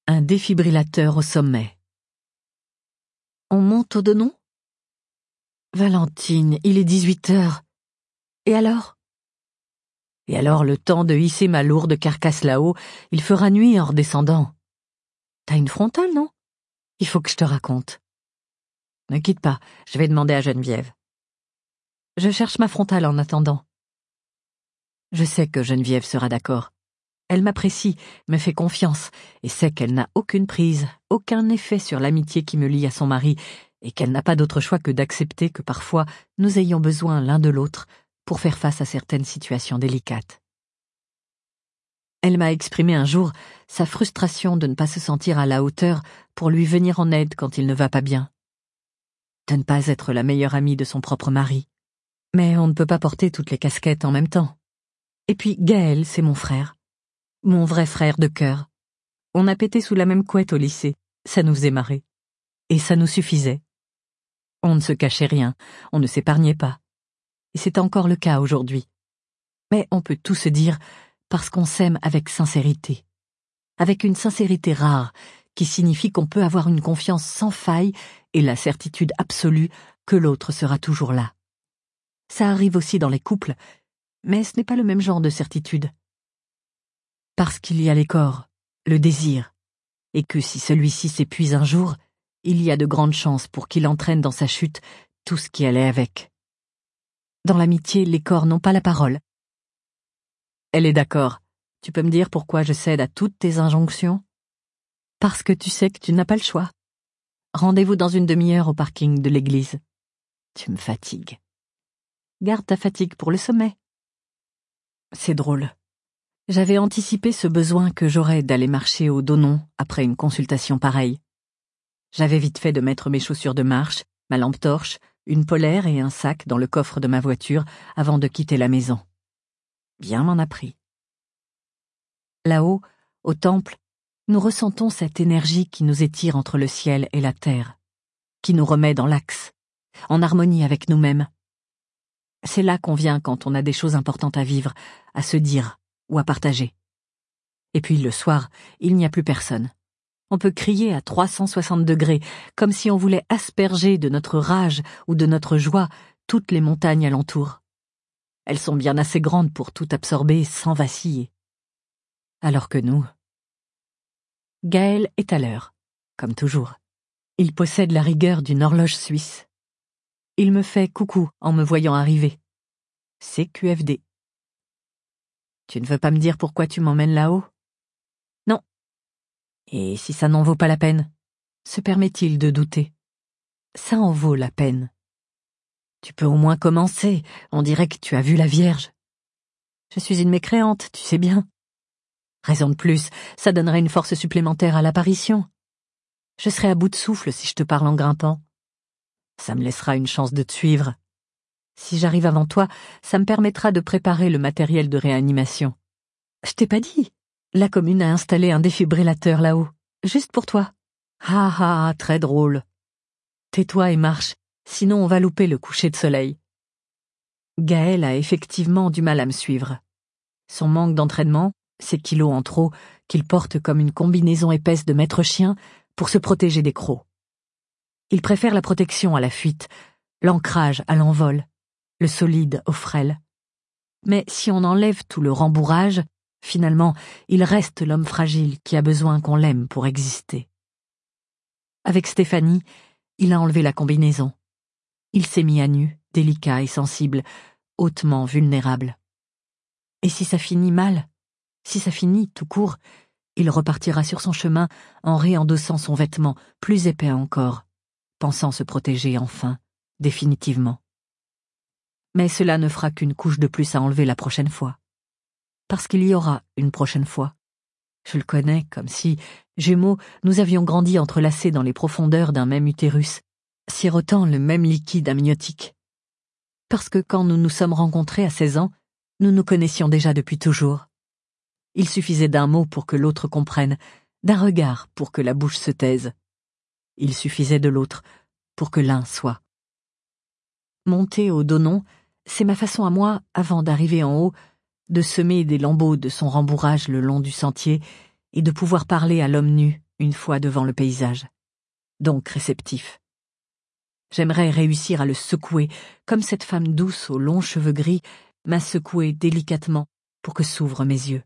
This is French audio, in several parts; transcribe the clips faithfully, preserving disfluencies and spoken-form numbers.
Un défibrillateur au sommet. On monte au Donon ? Valentine, il est dix-huit heures. Et alors ? Et alors, le temps de hisser ma lourde carcasse là-haut, il fera nuit en redescendant. T'as une frontale, non ? Il faut que je te raconte. Ne quitte pas, je vais demander à Geneviève. Je cherche ma frontale en attendant. Je sais que Geneviève sera d'accord. Elle m'apprécie, me fait confiance, et sait qu'elle n'a aucune prise, aucun effet sur l'amitié qui me lie à son mari, et qu'elle n'a pas d'autre choix que d'accepter que parfois nous ayons besoin l'un de l'autre pour faire face à certaines situations délicates. Elle m'a exprimé un jour sa frustration de ne pas se sentir à la hauteur pour lui venir en aide quand il ne va pas bien. De ne pas être la meilleure amie de son propre mari. Mais on ne peut pas porter toutes les casquettes en même temps. Et puis Gaël, c'est mon frère. Mon vrai frère de cœur. On a pété sous la même couette au lycée, ça nous faisait marrer. Et ça nous suffisait. On ne se cachait rien, on ne s'épargnait pas. Et c'est encore le cas aujourd'hui. Mais on peut tout se dire parce qu'on s'aime avec sincérité. Avec une sincérité rare, qui signifie qu'on peut avoir une confiance sans faille et la certitude absolue que l'autre sera toujours là. Ça arrive aussi dans les couples, mais ce n'est pas le même genre de certitude. Parce qu'il y a les corps, le désir, et que si celui-ci s'épuise un jour, il y a de grandes chances pour qu'il entraîne dans sa chute tout ce qui allait avec. Dans l'amitié, les corps n'ont pas la parole. Elle est d'accord. Tu peux me dire pourquoi je cède à toutes tes injonctions ? Parce que tu sais que tu n'as pas le choix. Rendez-vous dans une demi-heure au parking de l'église. Tu me fatigues. Garde ta fatigue pour le sommet. C'est drôle. J'avais anticipé ce besoin que j'aurais d'aller marcher au Donon après une consultation pareille. J'avais vite fait de mettre mes chaussures de marche, ma lampe torche, une polaire et un sac dans le coffre de ma voiture avant de quitter la maison. Bien m'en a pris. Là-haut, au temple, nous ressentons cette énergie qui nous étire entre le ciel et la terre, qui nous remet dans l'axe, en harmonie avec nous-mêmes. C'est là qu'on vient quand on a des choses importantes à vivre, à se dire ou à partager. Et puis le soir, il n'y a plus personne. On peut crier à trois cent soixante degrés, comme si on voulait asperger de notre rage ou de notre joie toutes les montagnes alentour. Elles sont bien assez grandes pour tout absorber sans vaciller. Alors que nous... Gaël est à l'heure, comme toujours. Il possède la rigueur d'une horloge suisse. Il me fait coucou en me voyant arriver. C'est Q F D. Tu ne veux pas me dire pourquoi tu m'emmènes là-haut ? Non. Et si ça n'en vaut pas la peine ? Se permet-il de douter ? Ça en vaut la peine. Tu peux au moins commencer, on dirait que tu as vu la Vierge. Je suis une mécréante, tu sais bien. Raison de plus, ça donnerait une force supplémentaire à l'apparition. Je serai à bout de souffle si je te parle en grimpant. Ça me laissera une chance de te suivre. Si j'arrive avant toi, ça me permettra de préparer le matériel de réanimation. Je t'ai pas dit. La commune a installé un défibrillateur là-haut, juste pour toi. Ah ah, très drôle. Tais-toi et marche, sinon on va louper le coucher de soleil. Gaël a effectivement du mal à me suivre. Son manque d'entraînement, ses kilos en trop, qu'il porte comme une combinaison épaisse de maître chien pour se protéger des crocs. Il préfère la protection à la fuite, l'ancrage à l'envol, le solide au frêle. Mais si on enlève tout le rembourrage, finalement, il reste l'homme fragile qui a besoin qu'on l'aime pour exister. Avec Stéphanie, il a enlevé la combinaison. Il s'est mis à nu, délicat et sensible, hautement vulnérable. Et si ça finit mal, si ça finit tout court, il repartira sur son chemin en réendossant son vêtement plus épais encore, pensant se protéger enfin, définitivement. Mais cela ne fera qu'une couche de plus à enlever la prochaine fois. Parce qu'il y aura une prochaine fois. Je le connais comme si, jumeaux, nous avions grandi entrelacés dans les profondeurs d'un même utérus, sirotant le même liquide amniotique. Parce que quand nous nous sommes rencontrés à seize ans, nous nous connaissions déjà depuis toujours. Il suffisait d'un mot pour que l'autre comprenne, d'un regard pour que la bouche se taise. Il suffisait de l'autre pour que l'un soit. Monter au Donon, c'est ma façon à moi, avant d'arriver en haut, de semer des lambeaux de son rembourrage le long du sentier et de pouvoir parler à l'homme nu, une fois devant le paysage, donc réceptif. J'aimerais réussir à le secouer, comme cette femme douce aux longs cheveux gris m'a secoué délicatement pour que s'ouvrent mes yeux.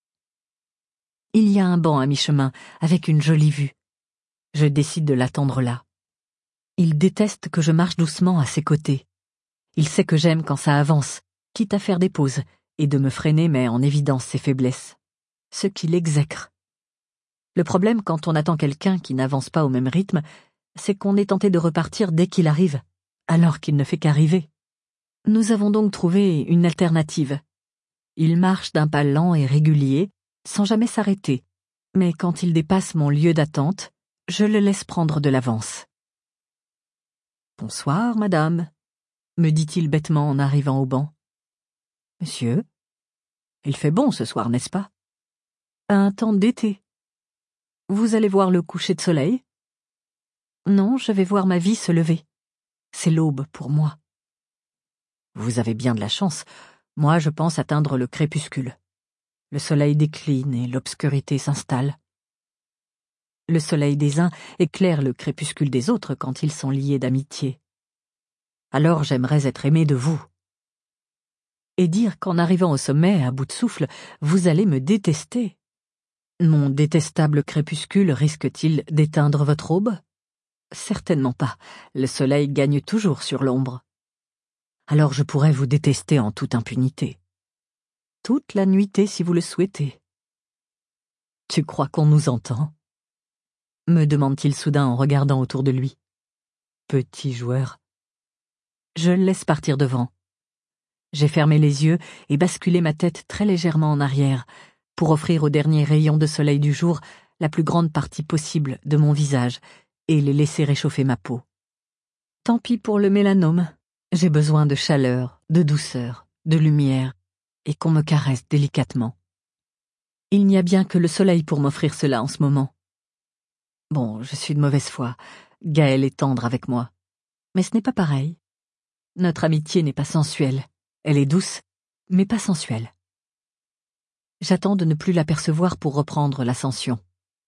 Il y a un banc à mi-chemin, avec une jolie vue. Je décide de l'attendre là. Il déteste que je marche doucement à ses côtés. Il sait que j'aime quand ça avance, quitte à faire des pauses, et de me freiner met en évidence ses faiblesses. Ce qui l'exècre. Le problème quand on attend quelqu'un qui n'avance pas au même rythme, c'est qu'on est tenté de repartir dès qu'il arrive, alors qu'il ne fait qu'arriver. Nous avons donc trouvé une alternative. Il marche d'un pas lent et régulier, sans jamais s'arrêter, mais quand il dépasse mon lieu d'attente, je le laisse prendre de l'avance. « Bonsoir, madame », me dit-il bêtement en arrivant au banc. « Monsieur, il fait bon ce soir, n'est-ce pas? Un temps d'été. Vous allez voir le coucher de soleil? Non, je vais voir ma vie se lever. C'est l'aube pour moi. Vous avez bien de la chance. Moi, je pense atteindre le crépuscule. Le soleil décline et l'obscurité s'installe. Le soleil des uns éclaire le crépuscule des autres quand ils sont liés d'amitié. Alors j'aimerais être aimé de vous. Et dire qu'en arrivant au sommet, à bout de souffle, vous allez me détester. Mon détestable crépuscule risque-t-il d'éteindre votre aube? Certainement pas. Le soleil gagne toujours sur l'ombre. Alors je pourrais vous détester en toute impunité. Toute la nuitée si vous le souhaitez. Tu crois qu'on nous entend? Me demande-t-il soudain en regardant autour de lui. Petit joueur. Je le laisse partir devant. J'ai fermé les yeux et basculé ma tête très légèrement en arrière, pour offrir aux derniers rayons de soleil du jour la plus grande partie possible de mon visage et les laisser réchauffer ma peau. Tant pis pour le mélanome, j'ai besoin de chaleur, de douceur, de lumière, et qu'on me caresse délicatement. Il n'y a bien que le soleil pour m'offrir cela en ce moment. Bon, je suis de mauvaise foi, Gaël est tendre avec moi, mais ce n'est pas pareil. Notre amitié n'est pas sensuelle, elle est douce, mais pas sensuelle. J'attends de ne plus l'apercevoir pour reprendre l'ascension.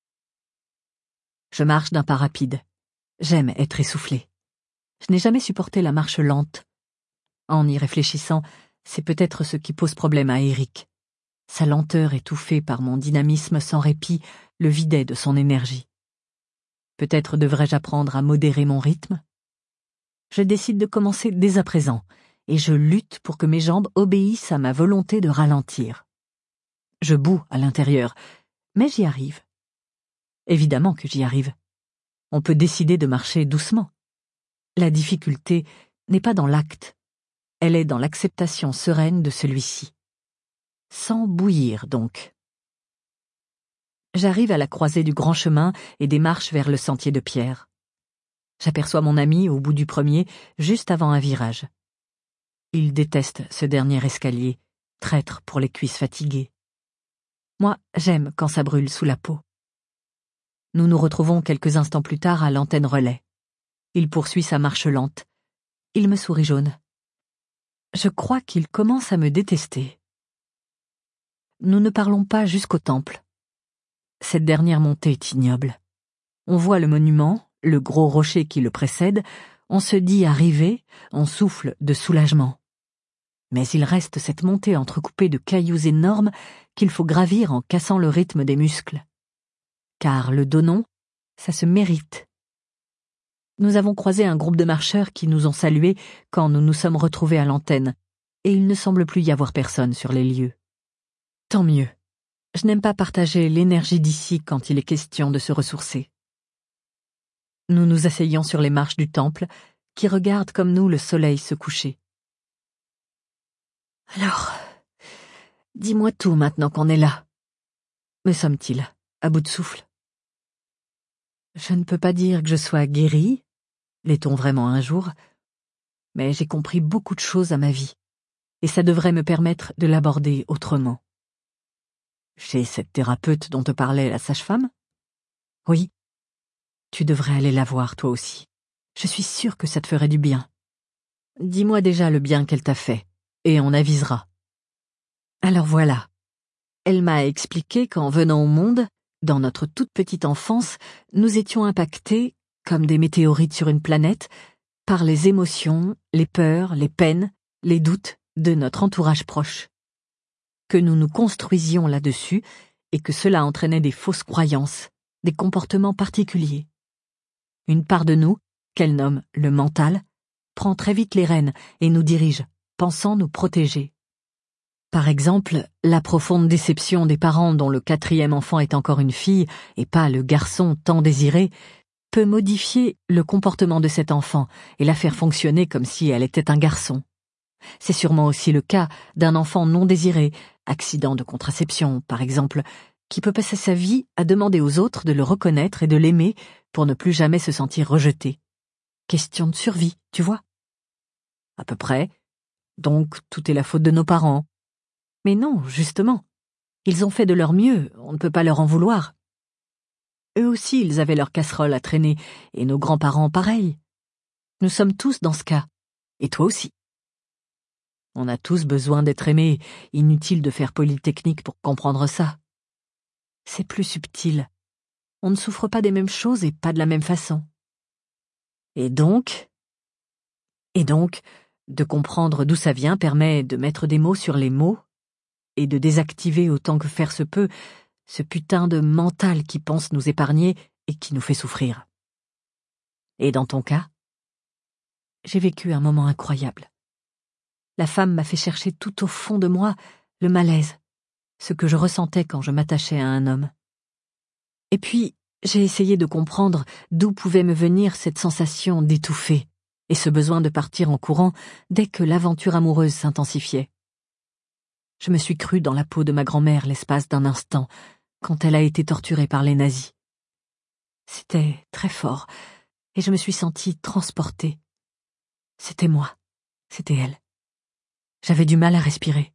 Je marche d'un pas rapide. J'aime être essoufflé. Je n'ai jamais supporté la marche lente. En y réfléchissant, c'est peut-être ce qui pose problème à Eric. Sa lenteur étouffée par mon dynamisme sans répit le vidait de son énergie. Peut-être devrais-je apprendre à modérer mon rythme? Je décide de commencer dès à présent, et je lutte pour que mes jambes obéissent à ma volonté de ralentir. Je boue à l'intérieur, mais j'y arrive. Évidemment que j'y arrive. On peut décider de marcher doucement. La difficulté n'est pas dans l'acte, elle est dans l'acceptation sereine de celui-ci. Sans bouillir, donc. J'arrive à la croisée du grand chemin et démarche vers le sentier de pierre. J'aperçois mon ami au bout du premier, juste avant un virage. Il déteste ce dernier escalier, traître pour les cuisses fatiguées. Moi, j'aime quand ça brûle sous la peau. Nous nous retrouvons quelques instants plus tard à l'antenne relais. Il poursuit sa marche lente. Il me sourit jaune. Je crois qu'il commence à me détester. Nous ne parlons pas jusqu'au temple. Cette dernière montée est ignoble. On voit le monument, le gros rocher qui le précède, on se dit arrivé, on souffle de soulagement. Mais il reste cette montée entrecoupée de cailloux énormes qu'il faut gravir en cassant le rythme des muscles. Car le dos non, ça se mérite. Nous avons croisé un groupe de marcheurs qui nous ont salués quand nous nous sommes retrouvés à l'antenne, et il ne semble plus y avoir personne sur les lieux. Tant mieux. Je n'aime pas partager l'énergie d'ici quand il est question de se ressourcer. Nous nous asseyons sur les marches du temple, qui regardent comme nous le soleil se coucher. Alors, dis-moi tout maintenant qu'on est là. Me sommes-ils, à bout de souffle? Je ne peux pas dire que je sois guérie, l'est-on vraiment un jour, mais j'ai compris beaucoup de choses à ma vie, et ça devrait me permettre de l'aborder autrement. Chez cette thérapeute dont te parlait la sage-femme? Oui. Tu devrais aller la voir, toi aussi. Je suis sûre que ça te ferait du bien. Dis-moi déjà le bien qu'elle t'a fait, et on avisera. Alors voilà. Elle m'a expliqué qu'en venant au monde, Dans notre toute petite enfance, nous étions impactés, comme des météorites sur une planète, par les émotions, les peurs, les peines, les doutes de notre entourage proche. Que nous nous construisions là-dessus et que cela entraînait des fausses croyances, des comportements particuliers. Une part de nous, qu'elle nomme le mental, prend très vite les rênes et nous dirige, pensant nous protéger. Par exemple, la profonde déception des parents dont le quatrième enfant est encore une fille et pas le garçon tant désiré peut modifier le comportement de cet enfant et la faire fonctionner comme si elle était un garçon. C'est sûrement aussi le cas d'un enfant non désiré, accident de contraception par exemple, qui peut passer sa vie à demander aux autres de le reconnaître et de l'aimer pour ne plus jamais se sentir rejeté. Question de survie, tu vois? À peu près. Donc tout est la faute de nos parents. Mais non, justement. Ils ont fait de leur mieux, on ne peut pas leur en vouloir. Eux aussi, ils avaient leur casserole à traîner, et nos grands-parents pareil. Nous sommes tous dans ce cas, et toi aussi. On a tous besoin d'être aimés, inutile de faire Polytechnique pour comprendre ça. C'est plus subtil. On ne souffre pas des mêmes choses et pas de la même façon. Et donc... Et donc, de comprendre d'où ça vient permet de mettre des mots sur les mots et de désactiver autant que faire se peut ce putain de mental qui pense nous épargner et qui nous fait souffrir. Et dans ton cas, j'ai vécu un moment incroyable. La femme m'a fait chercher tout au fond de moi le malaise, ce que je ressentais quand je m'attachais à un homme. Et puis, j'ai essayé de comprendre d'où pouvait me venir cette sensation d'étouffer et ce besoin de partir en courant dès que l'aventure amoureuse s'intensifiait. Je me suis crue dans la peau de ma grand-mère l'espace d'un instant, quand elle a été torturée par les nazis. C'était très fort, et je me suis sentie transportée. C'était moi, c'était elle. J'avais du mal à respirer.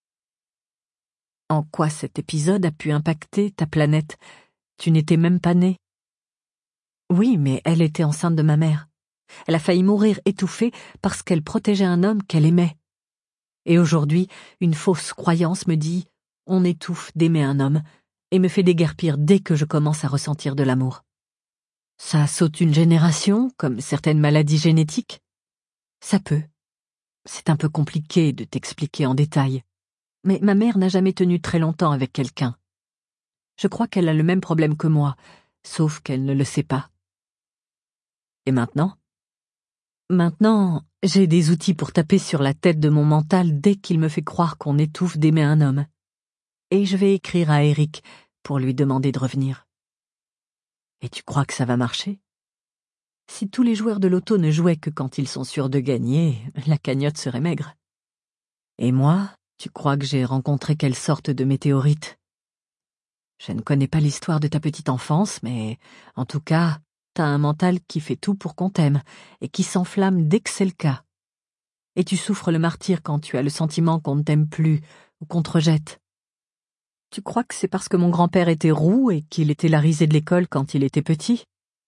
En quoi cet épisode a pu impacter ta planète? Tu n'étais même pas née. Oui, mais elle était enceinte de ma mère. Elle a failli mourir étouffée parce qu'elle protégeait un homme qu'elle aimait. Et aujourd'hui, une fausse croyance me dit « on étouffe d'aimer un homme » et me fait déguerpir dès que je commence à ressentir de l'amour. Ça saute une génération, comme certaines maladies génétiques? Ça peut. C'est un peu compliqué de t'expliquer en détail. Mais ma mère n'a jamais tenu très longtemps avec quelqu'un. Je crois qu'elle a le même problème que moi, sauf qu'elle ne le sait pas. Et maintenant? Maintenant, j'ai des outils pour taper sur la tête de mon mental dès qu'il me fait croire qu'on étouffe d'aimer un homme. Et je vais écrire à Eric pour lui demander de revenir. Et tu crois que ça va marcher? Si tous les joueurs de loto ne jouaient que quand ils sont sûrs de gagner, la cagnotte serait maigre. Et moi, tu crois que j'ai rencontré quelle sorte de météorite? Je ne connais pas l'histoire de ta petite enfance, mais en tout cas, t'as un mental qui fait tout pour qu'on t'aime et qui s'enflamme dès que c'est le cas. Et tu souffres le martyre quand tu as le sentiment qu'on ne t'aime plus ou qu'on te rejette. Tu crois que c'est parce que mon grand-père était roux et qu'il était la risée de l'école quand il était petit?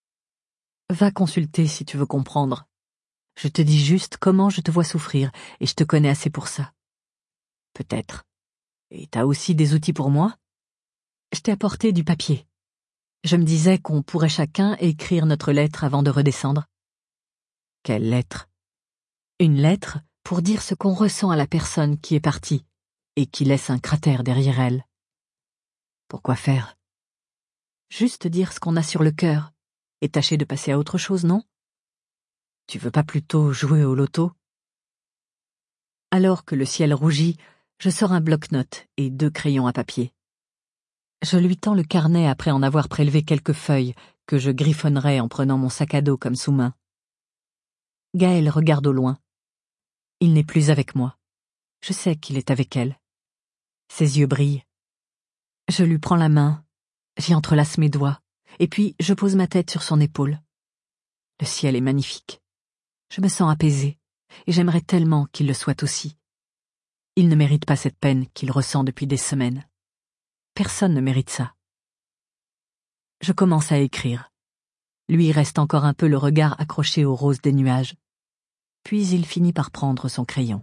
Va consulter si tu veux comprendre. Je te dis juste comment je te vois souffrir et je te connais assez pour ça. Peut-être. Et t'as aussi des outils pour moi? Je t'ai apporté du papier. Je me disais qu'on pourrait chacun écrire notre lettre avant de redescendre. Quelle lettre? Une lettre pour dire ce qu'on ressent à la personne qui est partie et qui laisse un cratère derrière elle. Pourquoi faire? Juste dire ce qu'on a sur le cœur et tâcher de passer à autre chose, non? Tu veux pas plutôt jouer au loto? Alors que le ciel rougit, je sors un bloc-notes et deux crayons à papier. Je lui tends le carnet après en avoir prélevé quelques feuilles que je griffonnerai en prenant mon sac à dos comme sous-main. Gaël regarde au loin. Il n'est plus avec moi. Je sais qu'il est avec elle. Ses yeux brillent. Je lui prends la main, j'y entrelace mes doigts, et puis je pose ma tête sur son épaule. Le ciel est magnifique. Je me sens apaisée, et j'aimerais tellement qu'il le soit aussi. Il ne mérite pas cette peine qu'il ressent depuis des semaines. Personne ne mérite ça. Je commence à écrire. Lui reste encore un peu le regard accroché aux roses des nuages. Puis il finit par prendre son crayon.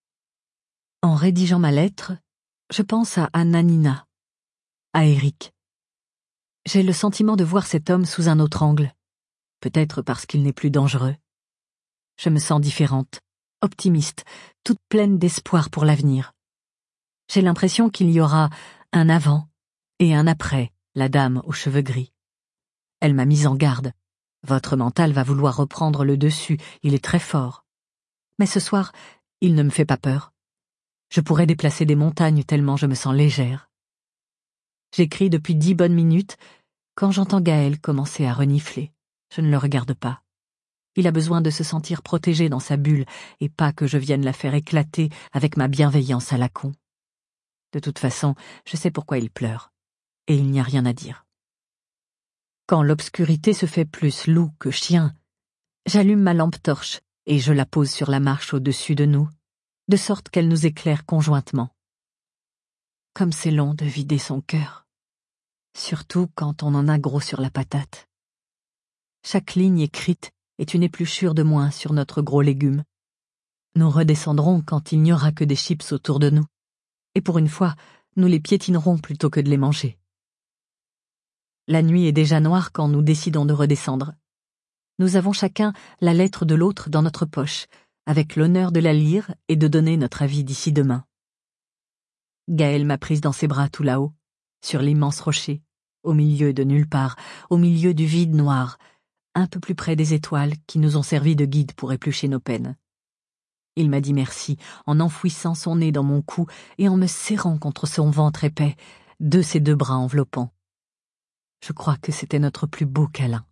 En rédigeant ma lettre, je pense à Anna Nina, à Eric. J'ai le sentiment de voir cet homme sous un autre angle. Peut-être parce qu'il n'est plus dangereux. Je me sens différente, optimiste, toute pleine d'espoir pour l'avenir. J'ai l'impression qu'il y aura un avant et un après la dame aux cheveux gris. Elle m'a mise en garde. Votre mental va vouloir reprendre le dessus, il est très fort. Mais ce soir, il ne me fait pas peur. Je pourrais déplacer des montagnes tellement je me sens légère. J'écris depuis dix bonnes minutes quand j'entends Gaël commencer à renifler. Je ne le regarde pas. Il a besoin de se sentir protégé dans sa bulle et pas que je vienne la faire éclater avec ma bienveillance à la con. De toute façon, je sais pourquoi il pleure. Et il n'y a rien à dire. Quand l'obscurité se fait plus loup que chien, j'allume ma lampe torche et je la pose sur la marche au-dessus de nous, de sorte qu'elle nous éclaire conjointement. Comme c'est long de vider son cœur, surtout quand on en a gros sur la patate. Chaque ligne écrite est une épluchure de moins sur notre gros légume. Nous redescendrons quand il n'y aura que des chips autour de nous. Et pour une fois, nous les piétinerons plutôt que de les manger. La nuit est déjà noire quand nous décidons de redescendre. Nous avons chacun la lettre de l'autre dans notre poche, avec l'honneur de la lire et de donner notre avis d'ici demain. Gaël m'a prise dans ses bras tout là-haut, sur l'immense rocher, au milieu de nulle part, au milieu du vide noir, un peu plus près des étoiles qui nous ont servi de guide pour éplucher nos peines. Il m'a dit merci en enfouissant son nez dans mon cou et en me serrant contre son ventre épais, de ses deux bras enveloppants. Je crois que c'était notre plus beau câlin.